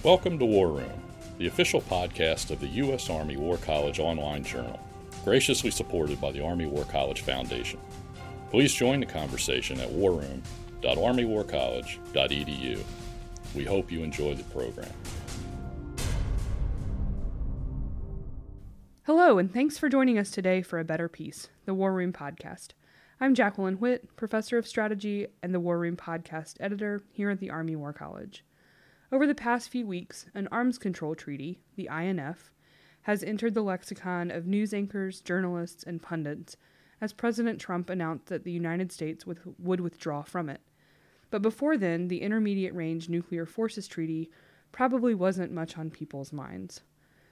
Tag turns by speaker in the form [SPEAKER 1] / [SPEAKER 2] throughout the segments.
[SPEAKER 1] Welcome to War Room, the official podcast of the U.S. Army War College online journal, graciously supported by the Army War College Foundation. Please join the conversation at warroom.armywarcollege.edu. We hope you enjoy the program.
[SPEAKER 2] Hello, and thanks for joining us today for A Better Peace, the War Room podcast. I'm Jacqueline Witt, Professor of Strategy and the War Room podcast editor here at the Army War College. Over the past few weeks, an arms control treaty, the INF, has entered the lexicon of news anchors, journalists, and pundits as President Trump announced that the United States would withdraw from it. But before then, the Intermediate Range Nuclear Forces Treaty probably wasn't much on people's minds.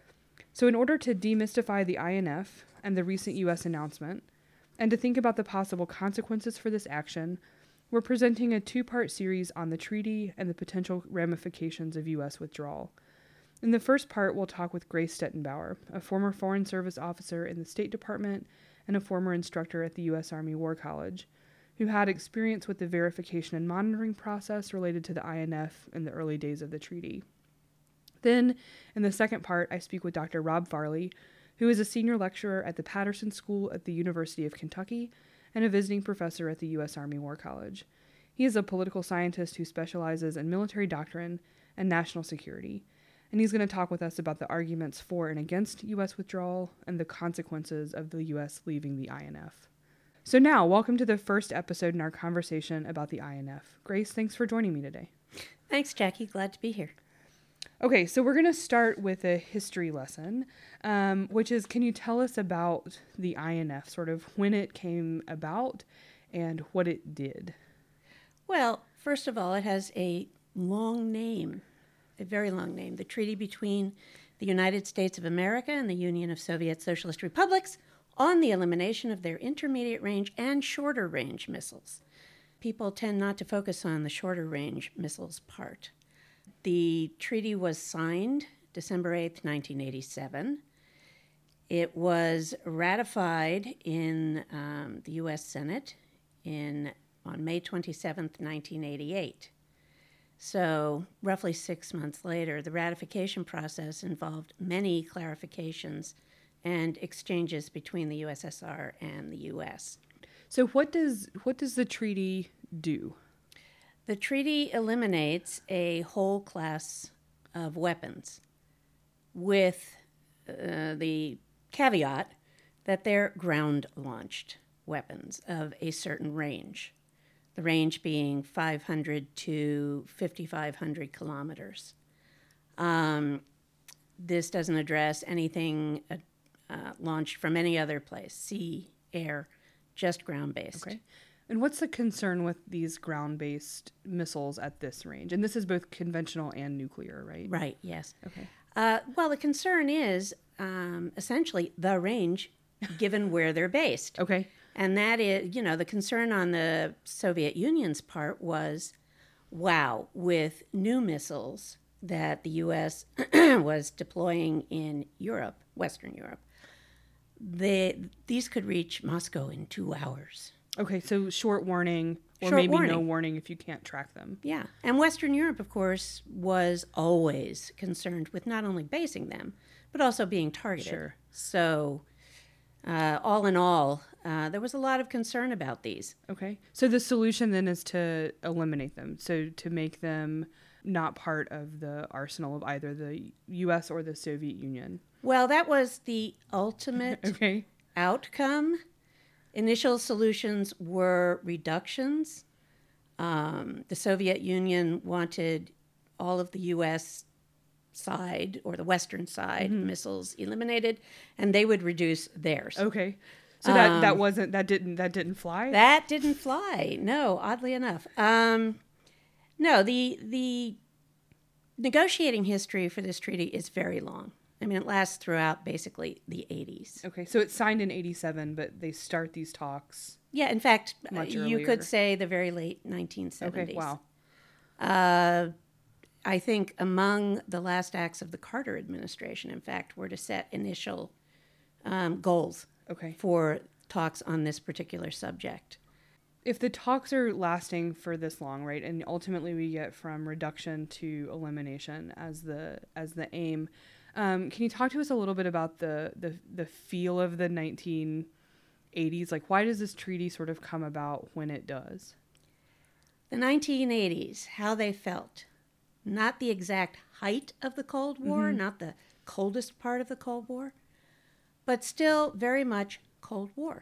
[SPEAKER 2] So in order to demystify the INF and the recent U.S. announcement, and to think about the possible consequences for this action, we're presenting a two-part series on the treaty and the potential ramifications of U.S. withdrawal. In the first part, we'll talk with Grace Stettenbauer, a former Foreign Service officer in the State Department and a former instructor at the U.S. Army War College, who had experience with the verification and monitoring process related to the INF in the early days of the treaty. Then, in the second part, I speak with Dr. Rob Farley, who is a senior lecturer at the Patterson School at the University of Kentucky and a visiting professor at the U.S. Army War College. He is a political scientist who specializes in military doctrine and national security, and he's going to talk with us about the arguments for and against U.S. withdrawal and the consequences of the U.S. leaving the INF. So now, welcome to the first episode in our conversation about the INF. Grace, thanks for joining me today.
[SPEAKER 3] Thanks, Jackie. Glad to be here.
[SPEAKER 2] Okay, so we're going to start with a history lesson, which is, can you tell us about the INF, sort of when it came about and what it did?
[SPEAKER 3] Well, first of all, it has a long name, a very long name, the Treaty between the United States of America and the Union of Soviet Socialist Republics on the elimination of their intermediate range and shorter range missiles. People tend not to focus on the shorter range missiles part. The treaty was signed December 8th, 1987. It was ratified in the U.S. Senate on May 27th, 1988. So roughly 6 months later, the ratification process involved many clarifications and exchanges between the USSR and the U.S.
[SPEAKER 2] So what does the treaty do?
[SPEAKER 3] The treaty eliminates a whole class of weapons with the caveat that they're ground-launched weapons of a certain range, the range being 500 to 5,500 kilometers. This doesn't address anything launched from any other place, sea, air, just ground-based.
[SPEAKER 2] Okay. And what's the concern with these ground-based missiles at this range? And this is both conventional and nuclear, right?
[SPEAKER 3] Right, yes.
[SPEAKER 2] Okay.
[SPEAKER 3] Well, the concern is essentially the range given where they're based.
[SPEAKER 2] Okay.
[SPEAKER 3] And that is, the concern on the Soviet Union's part was, wow, with new missiles that the U.S. was deploying in Europe, Western Europe, these could reach Moscow in 2 hours.
[SPEAKER 2] Okay, so short warning, or maybe no warning if you can't track them.
[SPEAKER 3] Yeah, and Western Europe, of course, was always concerned with not only basing them, but also being targeted.
[SPEAKER 2] Sure.
[SPEAKER 3] So, all in all, there was a lot of concern about these.
[SPEAKER 2] Okay, so the solution then is to eliminate them, so to make them not part of the arsenal of either the U.S. or the Soviet Union.
[SPEAKER 3] Well, that was the ultimate
[SPEAKER 2] Okay.
[SPEAKER 3] outcome. Initial solutions were reductions. The Soviet Union wanted all of the U.S. side or the Western side missiles eliminated, and they would reduce theirs.
[SPEAKER 2] Okay, so that didn't fly.
[SPEAKER 3] That didn't fly. No, oddly enough. No, the negotiating history for this treaty is very long. I mean, it lasts throughout basically the 80s.
[SPEAKER 2] Okay, so it's signed in 87, but they start these talks.
[SPEAKER 3] Yeah, in fact,
[SPEAKER 2] much
[SPEAKER 3] you
[SPEAKER 2] earlier.
[SPEAKER 3] Could say the very late 1970s.
[SPEAKER 2] Okay, wow.
[SPEAKER 3] I think among the last acts of the Carter administration, in fact, were to set initial goals
[SPEAKER 2] Okay.
[SPEAKER 3] for talks on this particular subject.
[SPEAKER 2] if the talks are lasting for this long, right, and ultimately we get from reduction to elimination as the aim, can you talk to us a little bit about the feel of the 1980s? Like, why does this treaty sort of come about when it does?
[SPEAKER 3] The 1980s, how they felt. Not the exact height of the Cold War, not the coldest part of the Cold War, but still very much Cold War.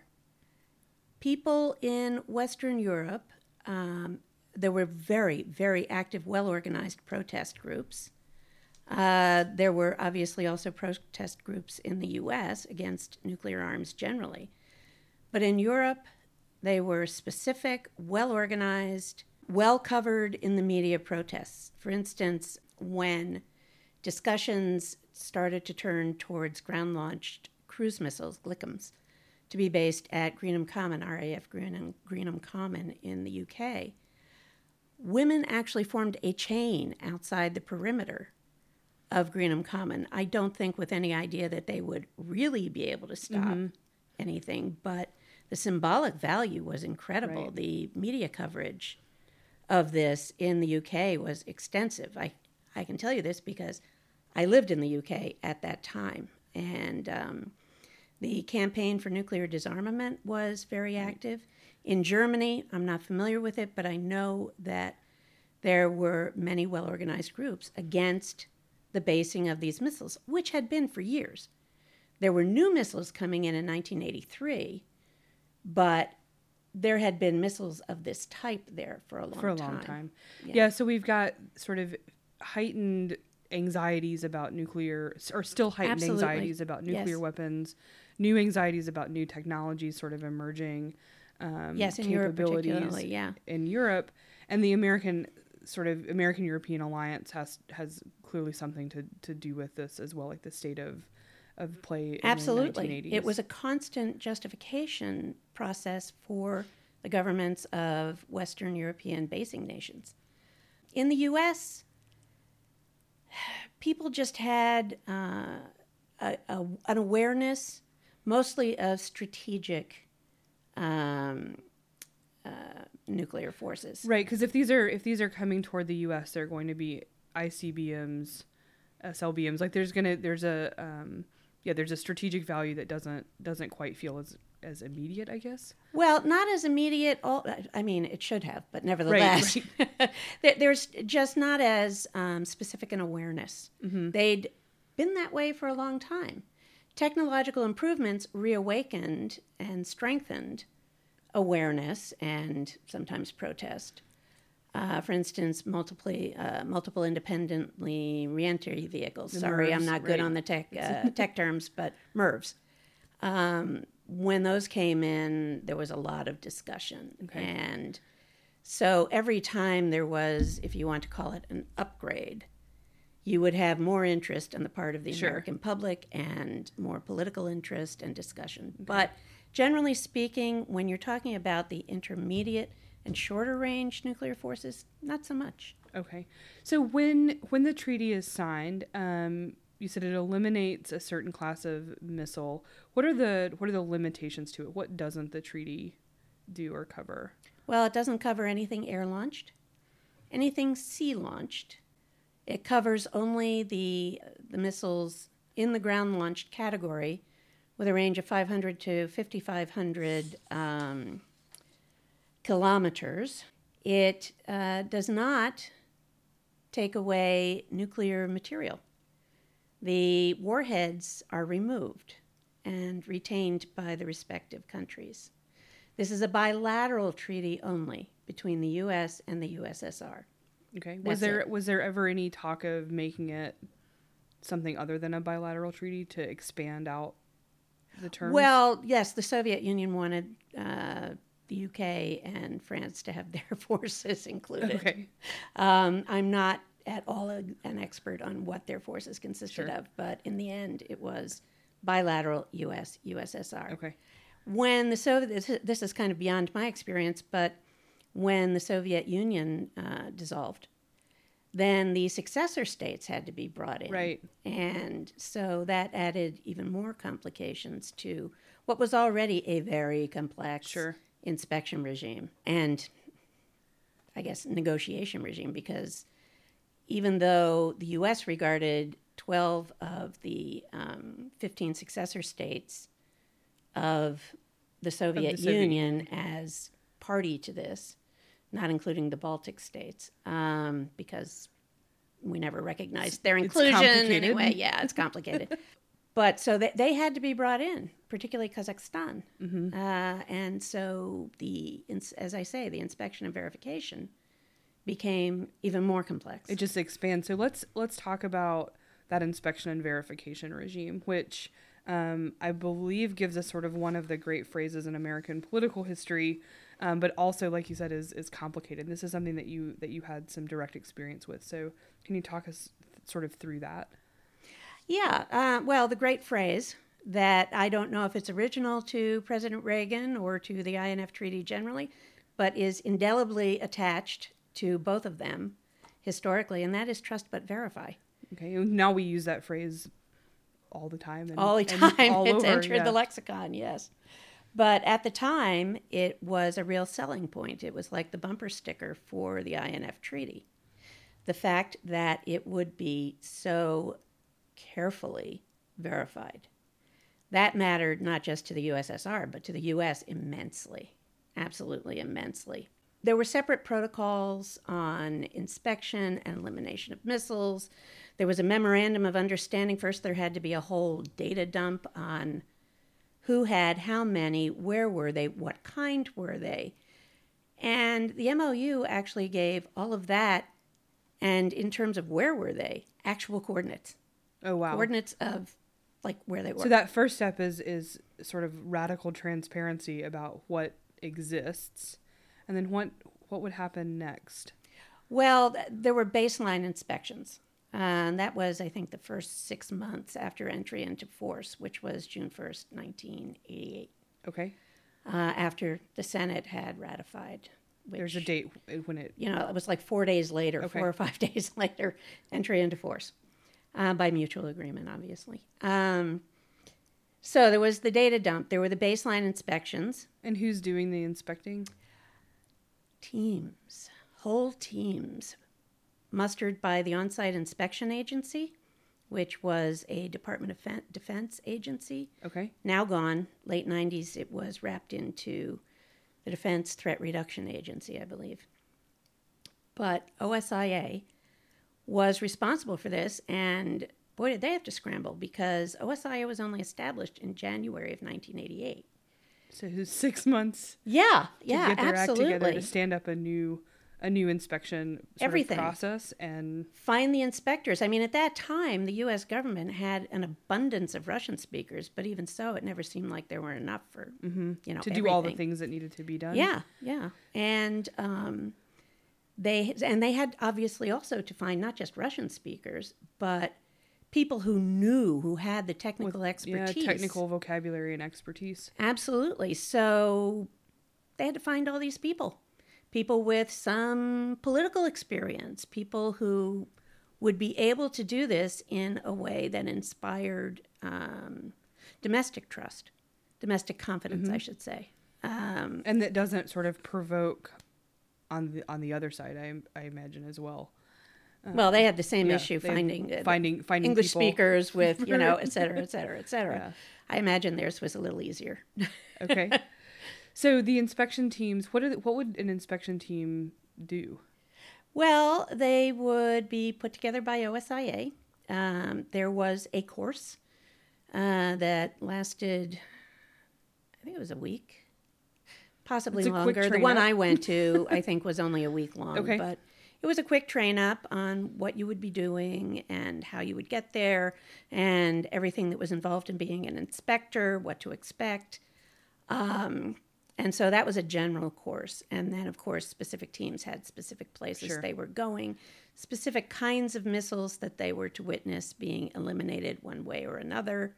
[SPEAKER 3] People in Western Europe, there were very, very active, well-organized protest groups. There were obviously also protest groups in the U.S. against nuclear arms generally. But in Europe, they were specific, well-organized, well-covered in the media protests. For instance, when discussions started to turn towards ground-launched cruise missiles, GLICMs, to be based at Greenham Common, RAF Greenham Common in the UK, women actually formed a chain outside the perimeter of Greenham Common. I don't think with any idea that they would really be able to stop anything, but the symbolic value was incredible.
[SPEAKER 2] Right.
[SPEAKER 3] The media coverage of this in the UK was extensive. I can tell you this because I lived in the UK at that time, and the campaign for nuclear disarmament was very active. In Germany, I'm not familiar with it, but I know that there were many well-organized groups against the basing of these missiles, which had been for years. There were new missiles coming in 1983, but there had been missiles of this type there for a long time.
[SPEAKER 2] Yeah, so we've got sort of heightened anxieties about nuclear, or still heightened anxieties about nuclear weapons, new anxieties about new technologies sort of emerging,
[SPEAKER 3] in Europe particularly,
[SPEAKER 2] in Europe, and the American European alliance has clearly something to do with this as well, like the state of play in the 1980s.
[SPEAKER 3] It was a constant justification process for the governments of Western European basing nations. In the U.S., people just had an awareness, mostly of strategic nuclear forces.
[SPEAKER 2] Right, because if these are coming toward the U.S., they're going to be ICBMs, SLBMs. Like there's a strategic value that doesn't quite feel as immediate, I guess.
[SPEAKER 3] Well, not as immediate. I mean, it should have, but nevertheless, right. There's just not as specific an awareness. They'd been that way for a long time. Technological improvements reawakened and strengthened awareness and sometimes protest. For instance, multiple independently reentry vehicles. Sorry, I'm not good on the tech terms, but MIRVs. When those came in, there was a lot of discussion. Okay. And so every time there was, if you want to call it an upgrade, you would have more interest on the part of the American public and more political interest and discussion. Okay. But generally speaking, when you're talking about the intermediate and shorter range nuclear forces, not so much.
[SPEAKER 2] Okay. So when the treaty is signed, you said it eliminates a certain class of missile. What are the limitations to it? What doesn't the treaty do or cover?
[SPEAKER 3] Well, it doesn't cover anything air-launched, anything sea-launched. It covers only the missiles in the ground-launched category with a range of 500 to 5,500 kilometers. It does not take away nuclear material. The warheads are removed and retained by the respective countries. This is a bilateral treaty only between the U.S. and the USSR.
[SPEAKER 2] Okay. Was there ever any talk of making it something other than a bilateral treaty to expand out the terms?
[SPEAKER 3] Well, yes, the Soviet Union wanted the UK and France to have their forces included. Okay. I'm not at all an expert on what their forces consisted of, but in the end, it was bilateral U.S.-USSR.
[SPEAKER 2] Okay.
[SPEAKER 3] When this is kind of beyond my experience, but when the Soviet Union dissolved, then the successor states had to be brought in.
[SPEAKER 2] Right.
[SPEAKER 3] And so that added even more complications to what was already a very complex inspection regime and, I guess, negotiation regime, because even though the U.S. regarded 12 of the 15 successor states of the Soviet Union as party to this, not including the Baltic states, because we never recognized their inclusion anyway. Yeah, it's complicated. But so they had to be brought in, particularly Kazakhstan.
[SPEAKER 2] Mm-hmm.
[SPEAKER 3] And so as I say, the inspection and verification became even more complex.
[SPEAKER 2] It just expands. So let's talk about that inspection and verification regime, which I believe gives us sort of one of the great phrases in American political history, but also, like you said, is complicated. This is something that you had some direct experience with. So can you talk us sort of through that?
[SPEAKER 3] Yeah. Well, the great phrase that I don't know if it's original to President Reagan or to the INF Treaty generally, but is indelibly attached to both of them historically, and that is trust but verify.
[SPEAKER 2] Okay. Now we use that phrase all the time.
[SPEAKER 3] All it's entered the lexicon, yes. But at the time, it was a real selling point. It was like the bumper sticker for the INF Treaty. The fact that it would be so carefully verified. That mattered not just to the USSR, but to the U.S. immensely, absolutely immensely. There were separate protocols on inspection and elimination of missiles. There was a memorandum of understanding. First, there had to be a whole data dump on who had how many, where were they, what kind were they. And the MOU actually gave all of that, and in terms of where were they, actual coordinates.
[SPEAKER 2] Oh, wow.
[SPEAKER 3] Coordinates of, like, where they were.
[SPEAKER 2] So that first step is sort of radical transparency about what exists. And then what would happen next?
[SPEAKER 3] Well, there were baseline inspections. And that was, I think, the first 6 months after entry into force, which was June 1st, 1988.
[SPEAKER 2] Okay.
[SPEAKER 3] After the Senate had ratified.
[SPEAKER 2] There's a date when it...
[SPEAKER 3] it was like 4 days later, okay. 4 or 5 days later, entry into force. By mutual agreement, obviously. So there was the data dump. There were the baseline inspections.
[SPEAKER 2] And who's doing the inspecting?
[SPEAKER 3] Teams. Whole teams. Mustered by the On-Site Inspection Agency, which was a Department of Defense agency.
[SPEAKER 2] Okay.
[SPEAKER 3] Now gone. Late 90s, it was wrapped into the Defense Threat Reduction Agency, I believe. But OSIA was responsible for this, and boy, did they have to scramble, because OSIA was only established in January of 1988.
[SPEAKER 2] So it was 6 months.
[SPEAKER 3] Yeah,
[SPEAKER 2] to get their
[SPEAKER 3] absolutely.
[SPEAKER 2] act together to stand up a new inspection
[SPEAKER 3] Everything.
[SPEAKER 2] Process and
[SPEAKER 3] find the inspectors. I mean, at that time, the U.S. government had an abundance of Russian speakers, but even so, it never seemed like there were enough for
[SPEAKER 2] to
[SPEAKER 3] everything.
[SPEAKER 2] do all the things that needed to be done.
[SPEAKER 3] Yeah, and they had obviously also to find not just Russian speakers, but people who had the technical expertise.
[SPEAKER 2] Yeah, technical vocabulary and expertise.
[SPEAKER 3] Absolutely. So they had to find all these people with some political experience, people who would be able to do this in a way that inspired domestic trust, domestic confidence, I should say.
[SPEAKER 2] And that doesn't sort of provoke on the other side, I imagine, as well.
[SPEAKER 3] Well, they had the same issue finding English
[SPEAKER 2] people.
[SPEAKER 3] Speakers with, et cetera, et cetera, et cetera.
[SPEAKER 2] Yeah.
[SPEAKER 3] I imagine theirs was a little easier.
[SPEAKER 2] Okay. So the inspection teams, what would an inspection team do?
[SPEAKER 3] Well, they would be put together by OSIA. There was a course that lasted, I think it was a week, possibly longer. The one I went to, I think, was only a week long.
[SPEAKER 2] Okay.
[SPEAKER 3] But it was a quick train up on what you would be doing and how you would get there and everything that was involved in being an inspector, what to expect. And so that was a general course. And then, of course, specific teams had specific places they were going, specific kinds of missiles that they were to witness being eliminated one way or another.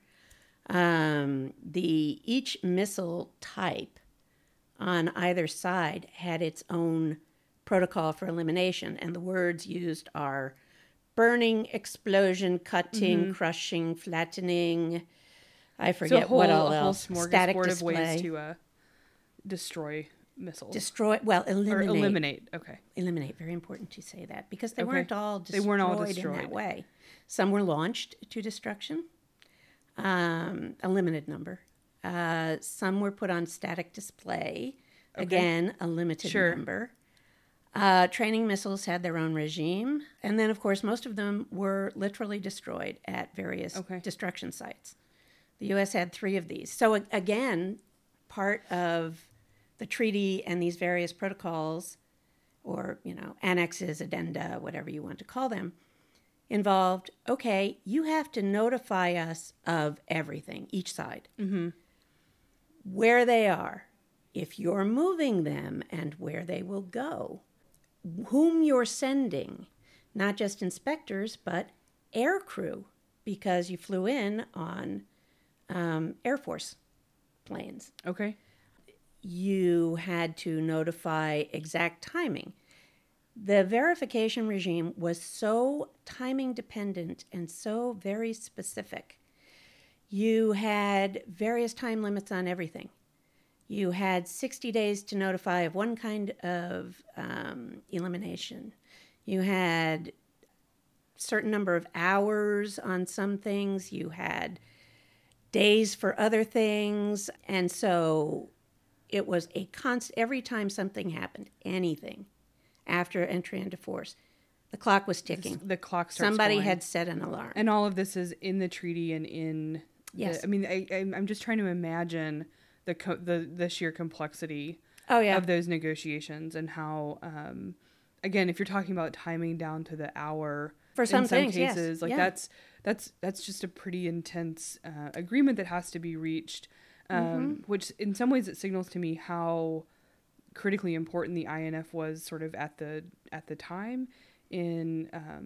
[SPEAKER 3] Each missile type on either side had its own protocol for elimination. And the words used are burning, explosion, cutting, crushing, flattening. I forget what all else.
[SPEAKER 2] Static display. Ways to destroy missiles.
[SPEAKER 3] Destroy, well, eliminate.
[SPEAKER 2] Or eliminate, okay.
[SPEAKER 3] Eliminate, very important to say that, because they
[SPEAKER 2] Okay.
[SPEAKER 3] weren't all destroyed,
[SPEAKER 2] They weren't all
[SPEAKER 3] in
[SPEAKER 2] destroyed.
[SPEAKER 3] that way. Some were launched to destruction, a limited number. Some were put on static display, again, a limited
[SPEAKER 2] Sure.
[SPEAKER 3] number. Training missiles had their own regime. And then, of course, most of them were literally destroyed at various destruction sites. The U.S. had 3 of these. So, again, part of the treaty and these various protocols, or, annexes, addenda, whatever you want to call them, involved, okay, you have to notify us of everything, each side.
[SPEAKER 2] Mm-hmm.
[SPEAKER 3] Where they are, if you're moving them, and where they will go, whom you're sending, not just inspectors, but air crew, because you flew in on Air Force planes.
[SPEAKER 2] Okay.
[SPEAKER 3] You had to notify exact timing. The verification regime was so timing dependent and so very specific. You had various time limits on everything. You had 60 days to notify of one kind of elimination. You had a certain number of hours on some things. You had days for other things. And so it was a constant, every time something happened, anything, after entry into force, the clock was ticking.
[SPEAKER 2] The clock starts
[SPEAKER 3] Somebody
[SPEAKER 2] going.
[SPEAKER 3] had set an alarm.
[SPEAKER 2] And all of this is in the treaty and in...
[SPEAKER 3] Yes.
[SPEAKER 2] I'm just trying to imagine the sheer complexity
[SPEAKER 3] Oh,
[SPEAKER 2] of those negotiations, and how, again, if you're talking about timing down to the hour,
[SPEAKER 3] for some
[SPEAKER 2] in some
[SPEAKER 3] things,
[SPEAKER 2] cases,
[SPEAKER 3] yes.
[SPEAKER 2] like that's just a pretty intense agreement that has to be reached, which in some ways it signals to me how critically important the INF was sort of at the time in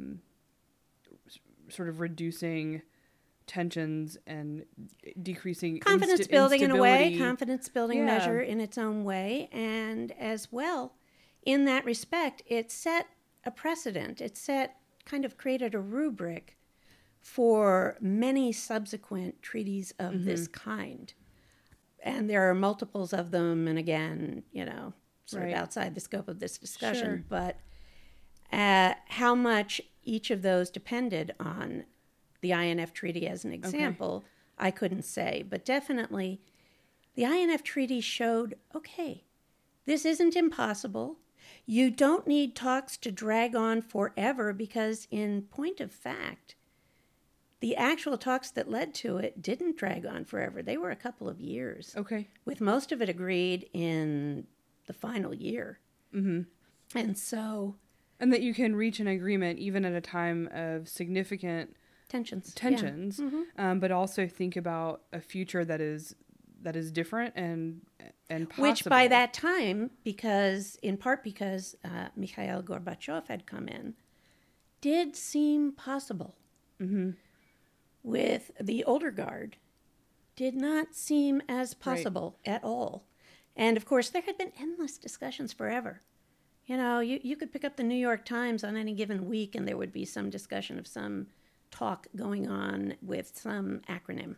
[SPEAKER 2] sort of reducing tensions and decreasing
[SPEAKER 3] confidence building in a way,
[SPEAKER 2] instability.
[SPEAKER 3] confidence building measure in its own way. And as well, in that respect, it set a precedent. It created a rubric for many subsequent treaties of this kind. And there are multiples of them. And again, sort of outside the scope of this discussion,
[SPEAKER 2] Sure.
[SPEAKER 3] but how much each of those depended on the INF Treaty as an example, I couldn't say. But definitely, the INF Treaty showed, okay, this isn't impossible. You don't need talks to drag on forever, because in point of fact, the actual talks that led to it didn't drag on forever. They were a couple of years.
[SPEAKER 2] Okay.
[SPEAKER 3] With most of it agreed in the final year.
[SPEAKER 2] Mm-hmm.
[SPEAKER 3] And so...
[SPEAKER 2] And that you can reach an agreement even at a time of significant tensions,
[SPEAKER 3] Yeah.
[SPEAKER 2] But also think about a future that is different and possible.
[SPEAKER 3] Which by that time, in part because Mikhail Gorbachev had come in, did seem possible.
[SPEAKER 2] Mm-hmm.
[SPEAKER 3] With the older guard, did not seem as possible at all. And of course, there had been endless discussions forever. You could pick up the New York Times on any given week, and there would be some discussion of some talk going on with some acronym.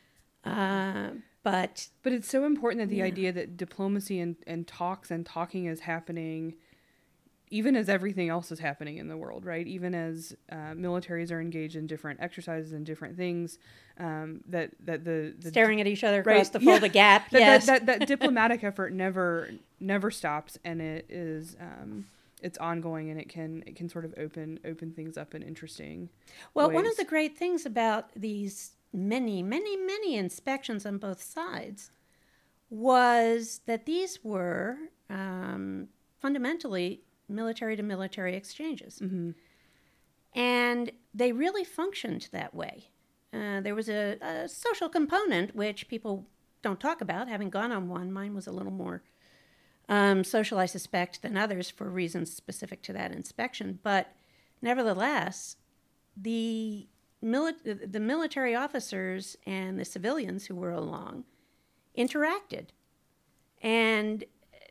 [SPEAKER 3] But
[SPEAKER 2] it's so important that the idea that diplomacy and talks and talking is happening even as everything else is happening in the world, right? Even as militaries are engaged in different exercises and different things, that the
[SPEAKER 3] staring at each other across the Fulda Gap, yes.
[SPEAKER 2] That diplomatic effort never stops, and it is it's ongoing, and it can sort of open things up in interesting ways.
[SPEAKER 3] One of the great things about these many inspections on both sides was that these were fundamentally military-to-military exchanges.
[SPEAKER 2] Mm-hmm.
[SPEAKER 3] And they really functioned that way. There was a social component, which people don't talk about. Having gone on one, mine was a little more social, I suspect, than others for reasons specific to that inspection. But nevertheless, the military officers and the civilians who were along interacted. And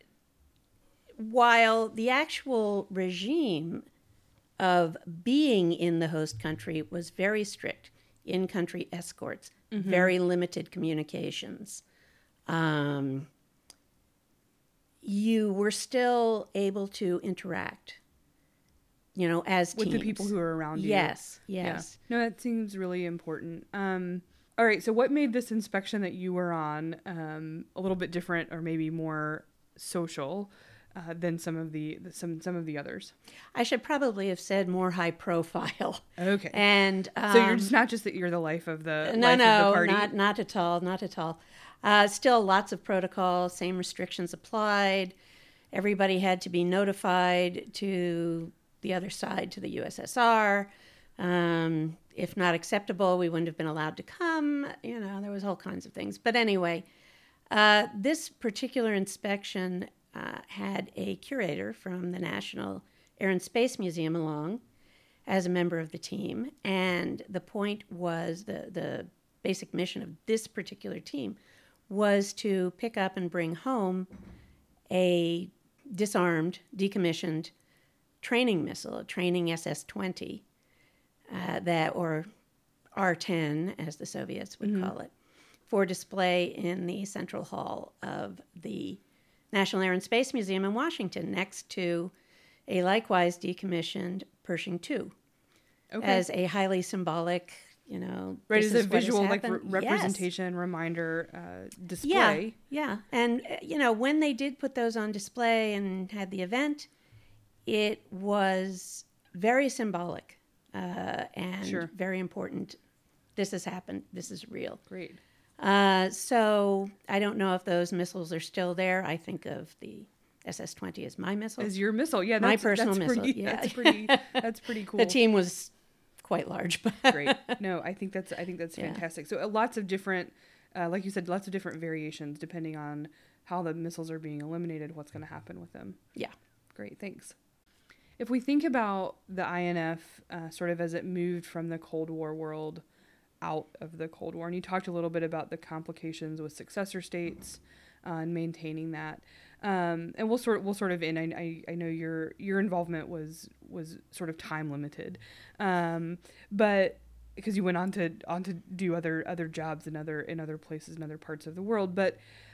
[SPEAKER 3] while the actual regime of being in the host country was very strict, in-country escorts, very limited communications, you were still able to interact, as
[SPEAKER 2] with
[SPEAKER 3] teams.
[SPEAKER 2] the people who are around you.
[SPEAKER 3] Yes.
[SPEAKER 2] Yeah. No, that seems really important. All right, so what made this inspection that you were on a little bit different, or maybe more social than some of the others?
[SPEAKER 3] I should probably have said more high profile.
[SPEAKER 2] Okay.
[SPEAKER 3] And
[SPEAKER 2] so you're just not just that you're the life of the
[SPEAKER 3] no,
[SPEAKER 2] life of the party?
[SPEAKER 3] not at all, not at all. Still lots of protocol, same restrictions applied. Everybody had to be notified to the other side, to the USSR. If not acceptable, we wouldn't have been allowed to come. There was all kinds of things. But anyway, this particular inspection had a curator from the National Air and Space Museum along as a member of the team. And the point was, the basic mission of this particular team was to pick up and bring home a disarmed, decommissioned training missile, a training SS-20, or R-10, as the Soviets would call it, for display in the Central Hall of the National Air and Space Museum in Washington, next to a likewise decommissioned Pershing II, as a highly symbolic,
[SPEAKER 2] right, as a visual
[SPEAKER 3] representation,
[SPEAKER 2] yes. Reminder, display.
[SPEAKER 3] Yeah. And, when they did put those on display and had the event, it was very symbolic and very important. This has happened. This is real.
[SPEAKER 2] Great.
[SPEAKER 3] So I don't know if those missiles are still there. I think of the SS-20 as my missile.
[SPEAKER 2] As your missile, yeah.
[SPEAKER 3] My personal missile.
[SPEAKER 2] That's pretty cool.
[SPEAKER 3] The team was quite large, but
[SPEAKER 2] great. No, I think that's fantastic. So lots of different, like you said, lots of different variations depending on how the missiles are being eliminated, what's going to happen with them.
[SPEAKER 3] Yeah.
[SPEAKER 2] Great, thanks. If we think about the INF sort of as it moved from the Cold War world out of the Cold War, and you talked a little bit about the complications with successor states and maintaining that, and we'll sort of end. I know your involvement was sort of time limited, but because you went on to do other jobs in other places in other parts of the world, but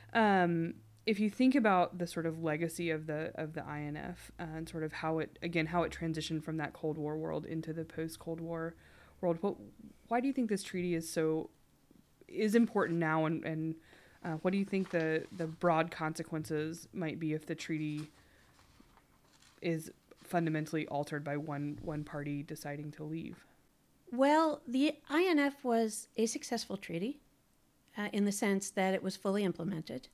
[SPEAKER 2] if you think about the sort of legacy of the INF and sort of how it transitioned from that Cold War world into the post-Cold War world, why do you think this treaty is important now, and what do you think the broad consequences might be if the treaty is fundamentally altered by one party deciding to leave?
[SPEAKER 3] Well, the INF was a successful treaty in the sense that it was fully implemented.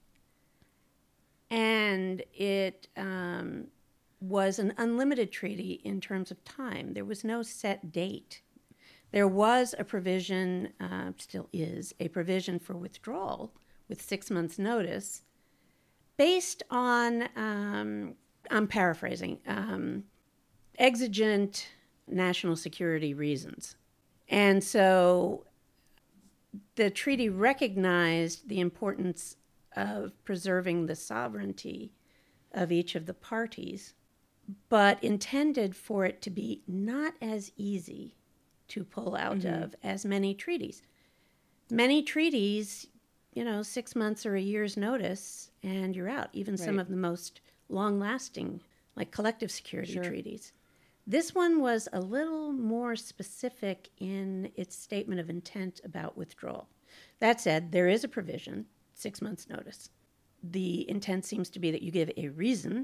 [SPEAKER 3] And it was an unlimited treaty in terms of time. There was no set date. There was a provision, still is, a provision for withdrawal with 6 months' notice based on, I'm paraphrasing, exigent national security reasons. And so the treaty recognized the importance of preserving the sovereignty of each of the parties, but intended for it to be not as easy to pull out of as many treaties. Many treaties, 6 months or a year's notice, and you're out. Even some of the most long-lasting, like collective security treaties. This one was a little more specific in its statement of intent about withdrawal. That said, there is a provision, 6 months' notice. The intent seems to be that you give a reason,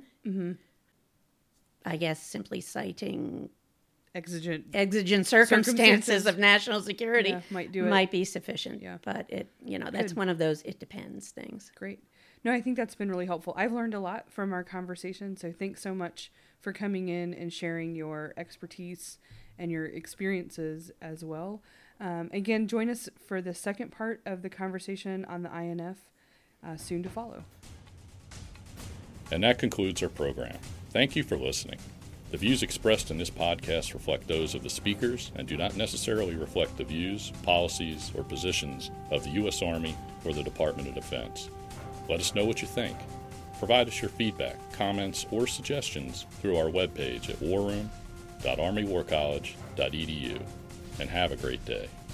[SPEAKER 3] I guess simply citing exigent circumstances of national security might be sufficient. Yeah. But that's one of those it depends things.
[SPEAKER 2] Great. No, I think that's been really helpful. I've learned a lot from our conversation, so thanks so much for coming in and sharing your expertise and your experiences as well. Again, join us for the second part of the conversation on the INF, soon to follow.
[SPEAKER 1] And that concludes our program. Thank you for listening. The views expressed in this podcast reflect those of the speakers and do not necessarily reflect the views, policies, or positions of the U.S. Army or the Department of Defense. Let us know what you think. Provide us your feedback, comments, or suggestions through our webpage at warroom.armywarcollege.edu. And have a great day.